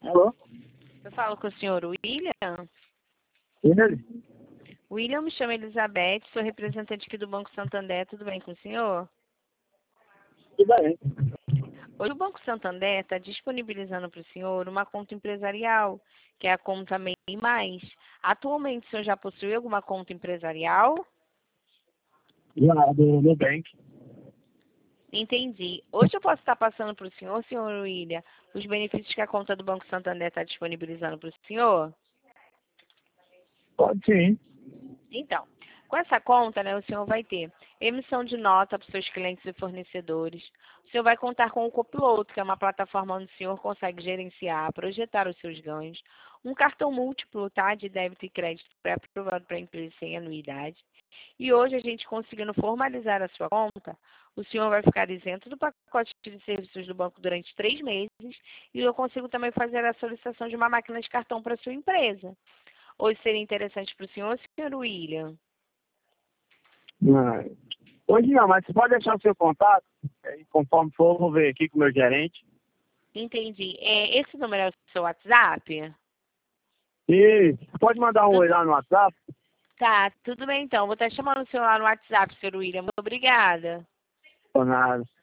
Alô? Eu falo com o senhor William. Ele? William, me chama Elizabeth, sou representante aqui do Banco Santander. Tudo bem com o senhor? Tudo bem. Hoje o Banco Santander está disponibilizando para o senhor uma conta empresarial, que é a conta MEI Mais. Atualmente, o senhor já possui alguma conta empresarial? Já do Nubank. Entendi. Hoje eu posso estar passando para o senhor William, os benefícios que a conta do Banco Santander está disponibilizando para o senhor? Pode sim. Então, com essa conta, né, o senhor vai ter emissão de nota para os seus clientes e fornecedores. O senhor vai contar com o Copiloto, que é uma plataforma onde o senhor consegue gerenciar, projetar os seus ganhos. Um cartão múltiplo, tá, de débito e crédito pré-aprovado para a empresa sem anuidade. E hoje, a gente conseguindo formalizar a sua conta, o senhor vai ficar isento do pacote de serviços do banco durante 3 meses e eu consigo também fazer a solicitação de uma máquina de cartão para a sua empresa. Hoje seria interessante para o senhor William? Não. Hoje não, mas você pode deixar o seu contato. E conforme for, eu vou ver aqui com o meu gerente. Entendi. Esse número é o seu WhatsApp? E pode mandar um oi lá no WhatsApp? Tá, tudo bem então. Vou estar chamando o senhor lá no WhatsApp, senhor William. Muito obrigada. Ou nada.